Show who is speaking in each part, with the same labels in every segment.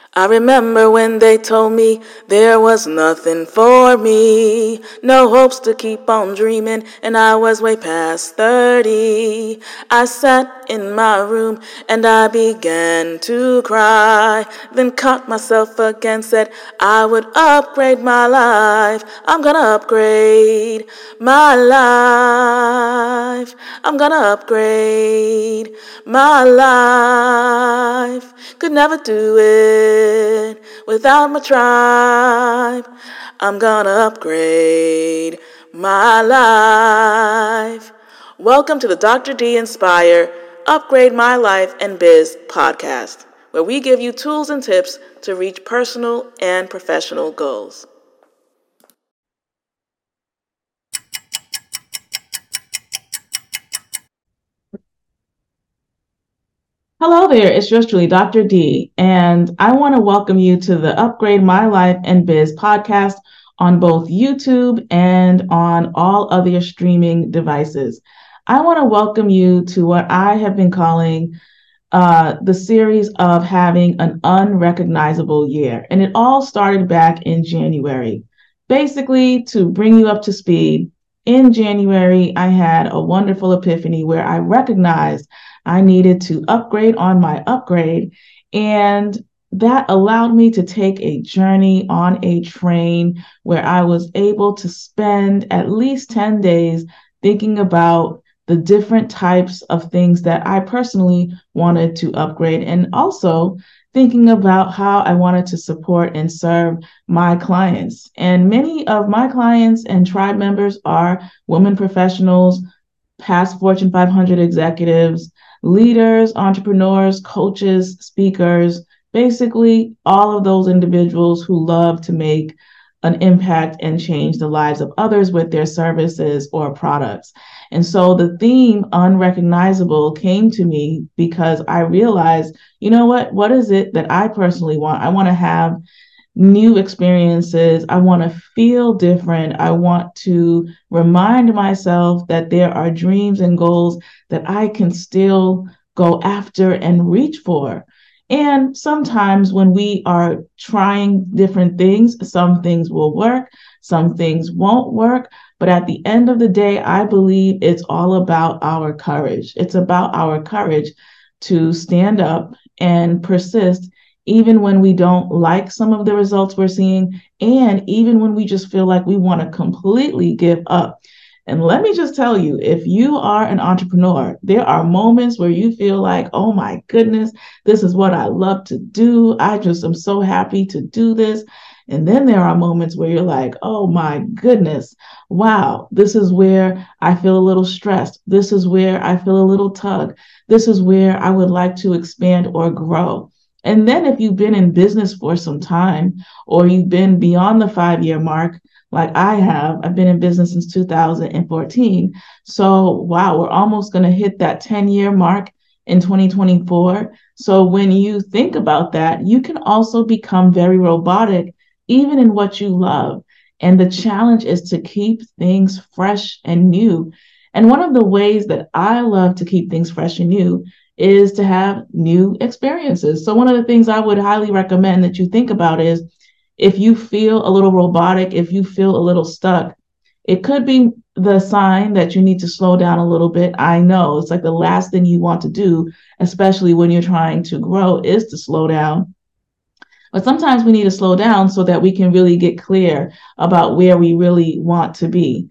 Speaker 1: I remember when they told me there was nothing for me, no hopes to keep on dreaming, and I was way past 30. I sat in my room and I began to cry, then caught myself again, said I would upgrade my life. I'm gonna upgrade my life. I'm gonna upgrade my life. Could never do it without my tribe. I'm gonna upgrade my life. Welcome to the Dr. D Inspire Upgrade My Life and Biz podcast, where we give you tools and tips to reach personal and professional goals.
Speaker 2: Hello there, it's yours truly, Dr. D, and I want to welcome you to the Upgrade My Life and Biz podcast on both YouTube and on all other streaming devices. I want to welcome you to what I have been calling the series of having an unrecognizable year. And it all started back in January. Basically, to bring you up to speed, in January, I had a wonderful epiphany where I recognized I needed to upgrade on my upgrade. And that allowed me to take a journey on a train where I was able to spend at least 10 days thinking about the different types of things that I personally wanted to upgrade, and also thinking about how I wanted to support and serve my clients. And many of my clients and tribe members are women professionals, past Fortune 500 executives, leaders, entrepreneurs, coaches, speakers, basically all of those individuals who love to make an impact and change the lives of others with their services or products. And so the theme unrecognizable came to me because I realized, you know what is it that I personally want? I want to have new experiences. I want to feel different. I want to remind myself that there are dreams and goals that I can still go after and reach for. And sometimes when we are trying different things, some things will work, some things won't work. But at the end of the day, I believe it's all about our courage. It's about our courage to stand up and persist, even when we don't like some of the results we're seeing, and even when we just feel like we want to completely give up. And let me just tell you, if you are an entrepreneur, there are moments where you feel like, oh my goodness, this is what I love to do. I just am so happy to do this. And then there are moments where you're like, oh my goodness, wow, this is where I feel a little stressed. This is where I feel a little tug. This is where I would like to expand or grow. And then if you've been in business for some time, or you've been beyond the 5-year mark, like I have, I've been in business since 2014. So, wow, we're almost going to hit that 10-year mark in 2024. So when you think about that, you can also become very robotic, even in what you love. And the challenge is to keep things fresh and new. And one of the ways that I love to keep things fresh and new is to have new experiences. So one of the things I would highly recommend that you think about is, if you feel a little robotic, if you feel a little stuck, it could be the sign that you need to slow down a little bit. I know it's like the last thing you want to do, especially when you're trying to grow, is to slow down. But sometimes we need to slow down so that we can really get clear about where we really want to be.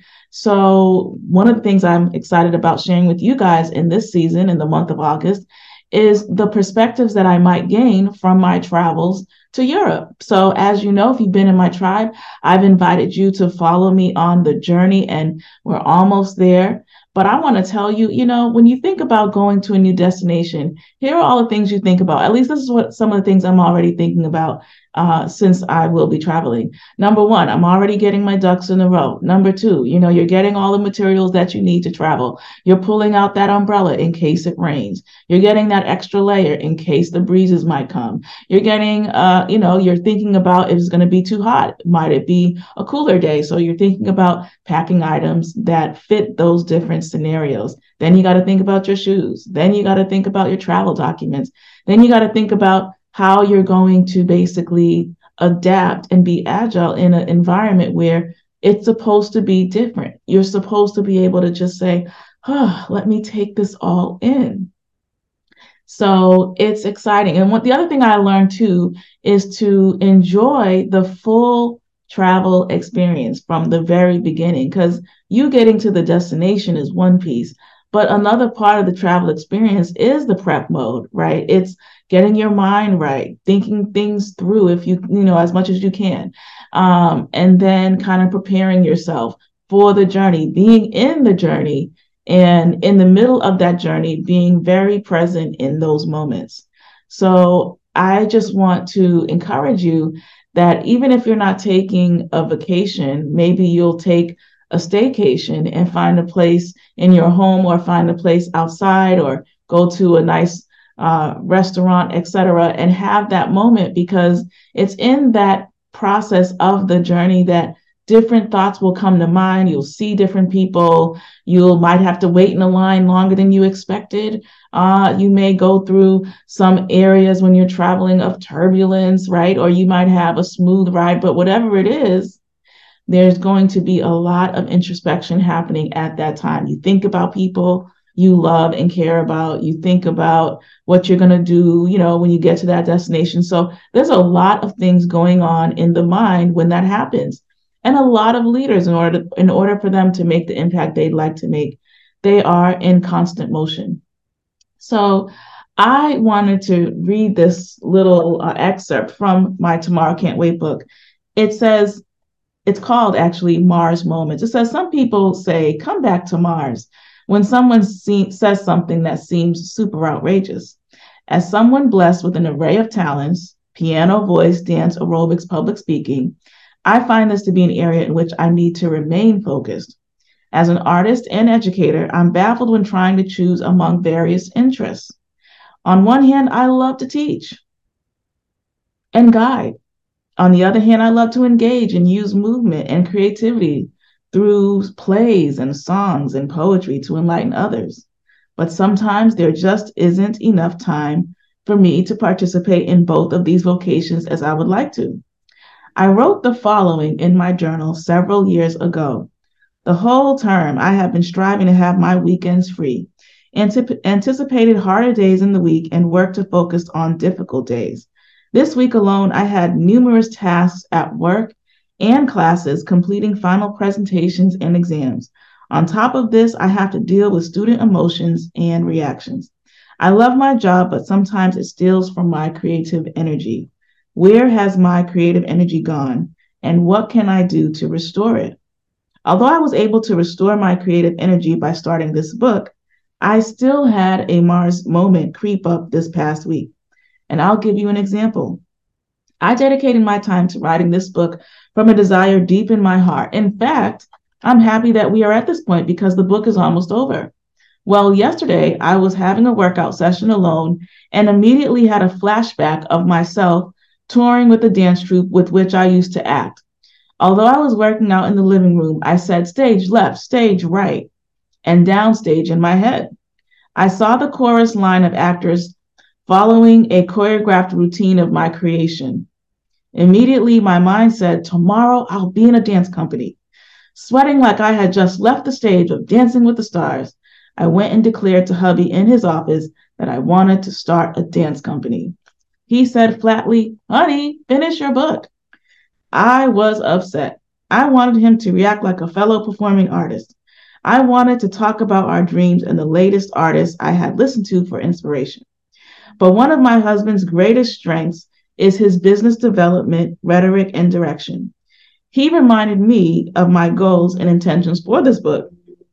Speaker 2: So one of the things I'm excited about sharing with you guys in this season, in the month of August, is the perspectives that I might gain from my travels to Europe. So as you know, if you've been in my tribe, I've invited you to follow me on the journey, and we're almost there. But I want to tell you, when you think about going to a new destination, here are all the things you think about. At least this is what some of the things I'm already thinking about since I will be traveling. Number one, I'm already getting my ducks in a row. Number two, you're getting all the materials that you need to travel. You're pulling out that umbrella in case it rains. You're getting that extra layer in case the breezes might come. You're getting, you're thinking about if it's going to be too hot. Might it be a cooler day? So you're thinking about packing items that fit those different scenarios. Then you got to think about your shoes. Then you got to think about your travel documents. Then you got to think about how you're going to basically adapt and be agile in an environment where it's supposed to be different. You're supposed to be able to just say, oh, let me take this all in. So it's exciting. And what the other thing I learned too is to enjoy the full travel experience from the very beginning, because you getting to the destination is one piece, but another part of the travel experience is the prep mode, right? It's getting your mind right, thinking things through if you know, as much as you can. And then kind of preparing yourself for the journey, being in the journey and in the middle of that journey, being very present in those moments. So I just want to encourage you that even if you're not taking a vacation, maybe you'll take a staycation and find a place in your home or find a place outside or go to a nice restaurant, etc., and have that moment, because it's in that process of the journey that different thoughts will come to mind. You'll see different people. You might have to wait in a line longer than you expected. You may go through some areas when you're traveling of turbulence, right? Or you might have a smooth ride, but whatever it is, there's going to be a lot of introspection happening at that time. You think about people you love and care about. You think about what you're going to do, you know, when you get to that destination. So there's a lot of things going on in the mind when that happens. And a lot of leaders, in order for them to make the impact they'd like to make, they are in constant motion. So I wanted to read this little excerpt from my Tomorrow Can't Wait book. It says, it's called actually Mars Moments. It says, some people say, come back to Mars when someone says something that seems super outrageous. As someone blessed with an array of talents, piano, voice, dance, aerobics, public speaking, I find this to be an area in which I need to remain focused. As an artist and educator, I'm baffled when trying to choose among various interests. On one hand, I love to teach and guide. On the other hand, I love to engage and use movement and creativity through plays and songs and poetry to enlighten others. But sometimes there just isn't enough time for me to participate in both of these vocations as I would like to. I wrote the following in my journal several years ago. The whole term, I have been striving to have my weekends free, anticipated harder days in the week, and worked to focus on difficult days. This week alone, I had numerous tasks at work and classes, completing final presentations and exams. On top of this, I have to deal with student emotions and reactions. I love my job, but sometimes it steals from my creative energy. Where has my creative energy gone, and what can I do to restore it? Although I was able to restore my creative energy by starting this book, I still had a Mars moment creep up this past week. And I'll give you an example. I dedicated my time to writing this book from a desire deep in my heart. In fact, I'm happy that we are at this point because the book is almost over. Well, yesterday I was having a workout session alone and immediately had a flashback of myself touring with the dance troupe with which I used to act. Although I was working out in the living room, I said stage left, stage right, and downstage in my head. I saw the chorus line of actors following a choreographed routine of my creation. Immediately, my mind said, tomorrow I'll be in a dance company. Sweating like I had just left the stage of Dancing with the Stars, I went and declared to hubby in his office that I wanted to start a dance company. He said flatly, honey, finish your book. I was upset. I wanted him to react like a fellow performing artist. I wanted to talk about our dreams and the latest artists I had listened to for inspiration. But one of my husband's greatest strengths is his business development, rhetoric, and direction. He reminded me of my goals and intentions for this book.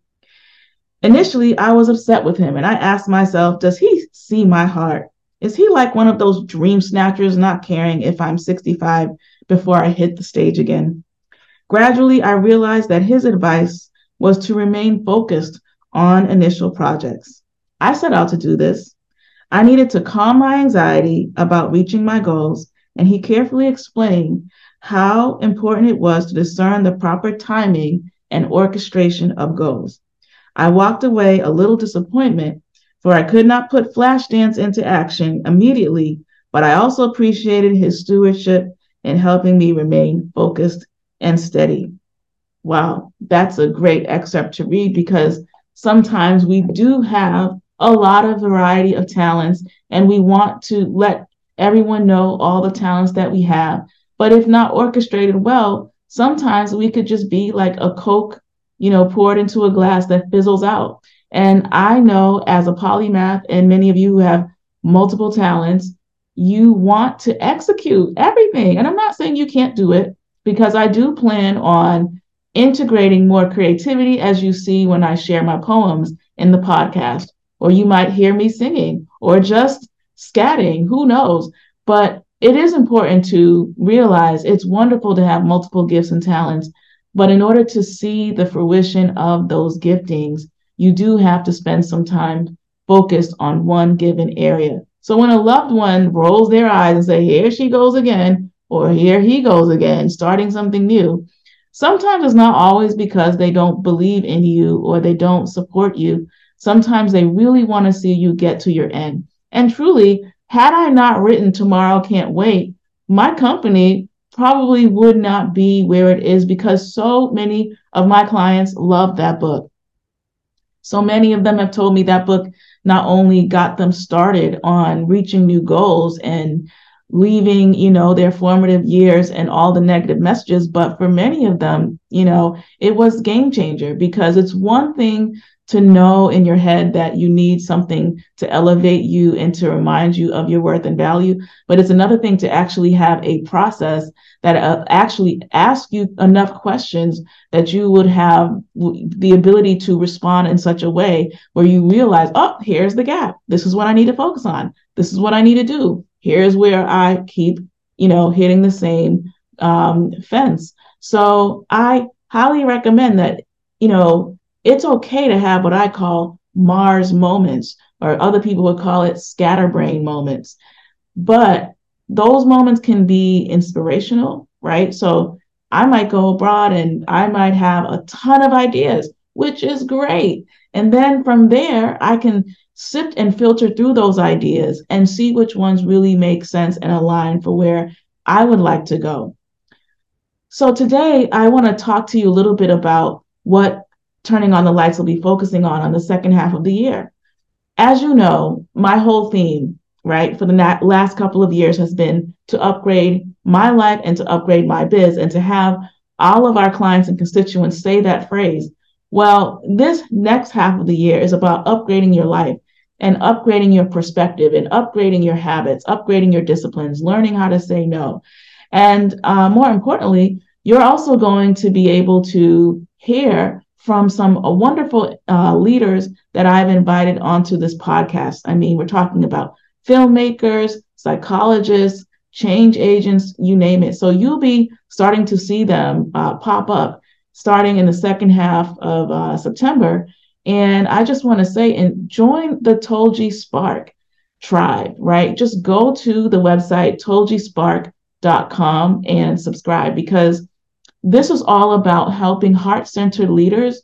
Speaker 2: Initially, I was upset with him, and I asked myself, does he see my heart? Is he like one of those dream snatchers, not caring if I'm 65 before I hit the stage again? Gradually, I realized that his advice was to remain focused on initial projects. I set out to do this. I needed to calm my anxiety about reaching my goals, and he carefully explained how important it was to discern the proper timing and orchestration of goals. I walked away a little disappointed, for I could not put Flashdance into action immediately, but I also appreciated his stewardship in helping me remain focused and steady. Wow, that's a great excerpt to read because sometimes we do have a lot of variety of talents and we want to let everyone know all the talents that we have. But if not orchestrated well, sometimes we could just be like a Coke, poured into a glass that fizzles out. And I know as a polymath, and many of you who have multiple talents, you want to execute everything. And I'm not saying you can't do it because I do plan on integrating more creativity, as you see when I share my poems in the podcast, or you might hear me singing or just scatting, who knows? But it is important to realize it's wonderful to have multiple gifts and talents. But in order to see the fruition of those giftings, you do have to spend some time focused on one given area. So when a loved one rolls their eyes and say, here she goes again, or here he goes again, starting something new, sometimes it's not always because they don't believe in you or they don't support you. Sometimes they really want to see you get to your end. And truly, had I not written Tomorrow Can't Wait, my company probably would not be where it is because so many of my clients love that book. So many of them have told me that book not only got them started on reaching new goals and leaving, their formative years and all the negative messages, but for many of them, it was game changer because it's one thing to know in your head that you need something to elevate you and to remind you of your worth and value. But it's another thing to actually have a process that actually asks you enough questions that you would have the ability to respond in such a way where you realize, oh, here's the gap. This is what I need to focus on. This is what I need to do. Here's where I keep, hitting the same fence. So I highly recommend that, it's okay to have what I call Mars moments, or other people would call it scatterbrain moments. But those moments can be inspirational, right? So I might go abroad and I might have a ton of ideas, which is great. And then from there, I can sift and filter through those ideas and see which ones really make sense and align for where I would like to go. So today, I want to talk to you a little bit about what Turning on the Lights will be focusing on the second half of the year. As you know, my whole theme, right, for the last couple of years has been to upgrade my life and to upgrade my biz and to have all of our clients and constituents say that phrase. Well, this next half of the year is about upgrading your life and upgrading your perspective and upgrading your habits, upgrading your disciplines, learning how to say no. And more importantly, you're also going to be able to hear from some wonderful leaders that I've invited onto this podcast. I mean, we're talking about filmmakers, psychologists, change agents, you name it. So you'll be starting to see them pop up starting in the second half of September. And I just want to say, and join the Tolji Spark tribe, right? Just go to the website, toljispark.com, and subscribe, because this is all about helping heart-centered leaders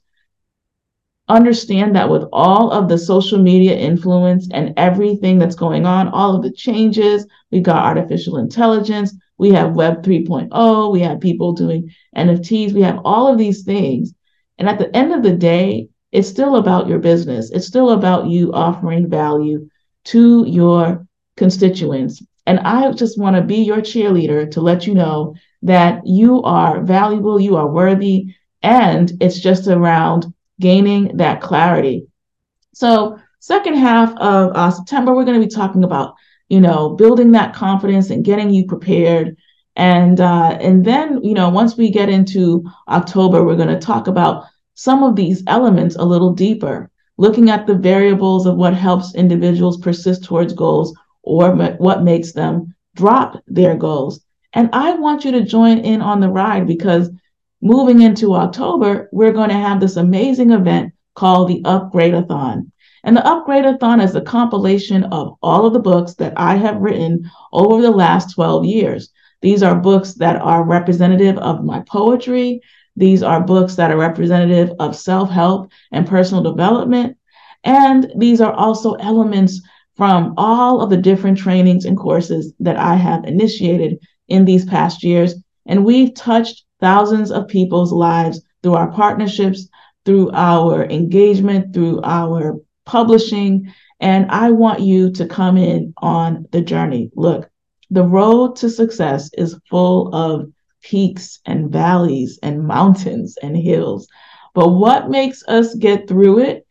Speaker 2: understand that with all of the social media influence and everything that's going on, all of the changes, we've got artificial intelligence, we have Web 3.0, we have people doing NFTs, we have all of these things. And at the end of the day, it's still about your business. It's still about you offering value to your constituents. And I just want to be your cheerleader to let you know that you are valuable, you are worthy, and it's just around gaining that clarity. So second half of September, we're going to be talking about, building that confidence and getting you prepared. And then, once we get into October, we're going to talk about some of these elements a little deeper, looking at the variables of what helps individuals persist towards goals or what makes them drop their goals. And I want you to join in on the ride, because moving into October, we're going to have this amazing event called the Upgrade-a-thon. And the Upgrade-a-thon is a compilation of all of the books that I have written over the last 12 years. These are books that are representative of my poetry. These are books that are representative of self-help and personal development. And these are also elements from all of the different trainings and courses that I have initiated in these past years. And we've touched thousands of people's lives through our partnerships, through our engagement, through our publishing. And I want you to come in on the journey. Look, the road to success is full of peaks and valleys and mountains and hills. But what makes us get through it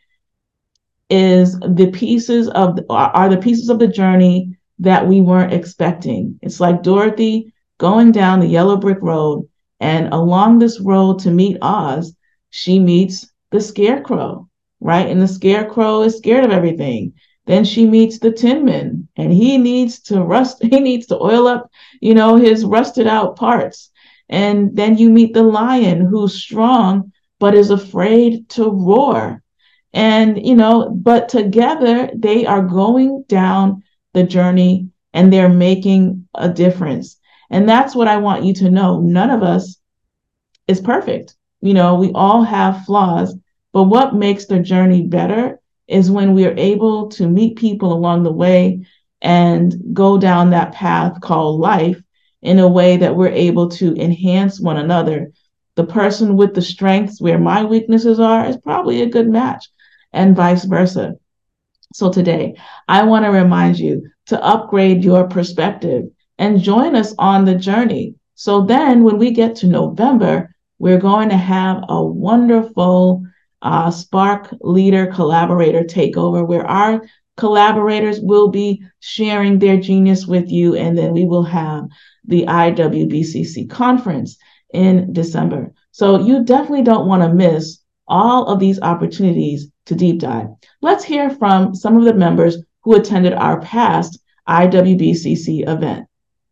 Speaker 2: is the pieces of the journey that we weren't expecting. It's like Dorothy going down the yellow brick road, and along this road to meet Oz, she meets the Scarecrow, right? And the Scarecrow is scared of everything. Then she meets the Tin Man, and he needs to oil up, his rusted out parts. And then you meet the lion, who's strong but is afraid to roar. And, but together they are going down the journey and they're making a difference. And that's what I want you to know. None of us is perfect. We all have flaws, but what makes the journey better is when we are able to meet people along the way and go down that path called life in a way that we're able to enhance one another. The person with the strengths where my weaknesses are is probably a good match, and vice versa. So today, I want to remind you to upgrade your perspective and join us on the journey. So then when we get to November, we're going to have a wonderful Spark Leader Collaborator Takeover where our collaborators will be sharing their genius with you. And then we will have the IWBCC conference in December. So you definitely don't want to miss all of these opportunities to deep dive. Let's hear from some of the members who attended our past IWBCC event.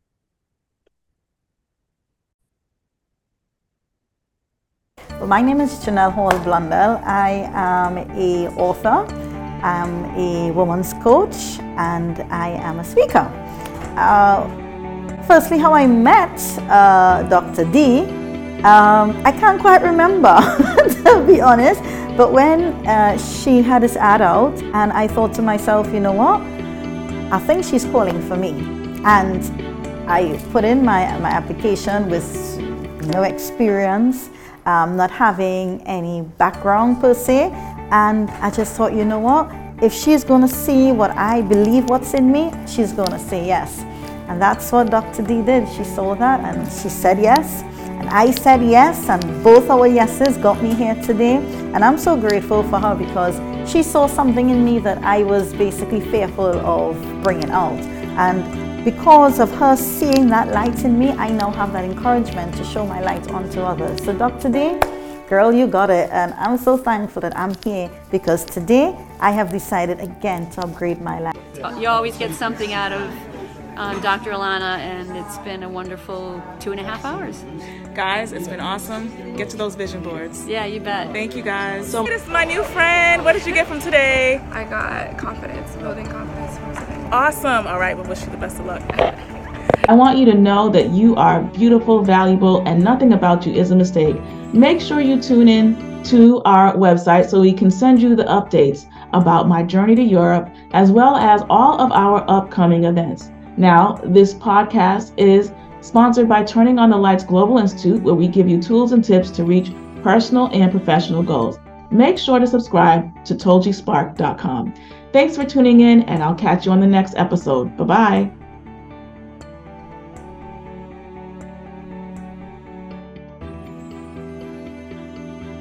Speaker 3: Well, my name is Janelle Hall Blundell. I am an author, I'm a woman's coach, and I am a speaker. Firstly, how I met Dr. D, I can't quite remember, to be honest, but when she had this ad out, and I thought to myself, you know what, I think she's calling for me. And I put in my application with no experience, not having any background per se, and I just thought, you know what, if she's going to see what I believe what's in me, she's going to say yes. And that's what Dr. D did. She saw that and she said yes, and I said yes, and both our yeses got me here today. And I'm so grateful for her because she saw something in me that I was basically fearful of bringing out. And because of her seeing that light in me, I now have that encouragement to show my light onto others. So Dr. D, girl, you got it. And I'm so thankful that I'm here because today I have decided again to upgrade my life.
Speaker 4: You always get something out of Dr. Alana, and it's been a wonderful 2.5 hours.
Speaker 1: Guys, it's been awesome. Get to those vision boards.
Speaker 4: Yeah, you bet.
Speaker 1: Thank you, guys. So this is my new friend. What did you get from today?
Speaker 5: I got confidence, building confidence from today.
Speaker 1: Awesome. All right, well, wish you the best of luck.
Speaker 2: I want you to know that you are beautiful, valuable, and nothing about you is a mistake. Make sure you tune in to our website so we can send you the updates about my journey to Europe, as well as all of our upcoming events. Now, this podcast is sponsored by Turning on the Lights Global Institute, where we give you tools and tips to reach personal and professional goals. Make sure to subscribe to ToldYouSpark.com. Thanks for tuning in, and I'll catch you on the next episode. Bye-bye.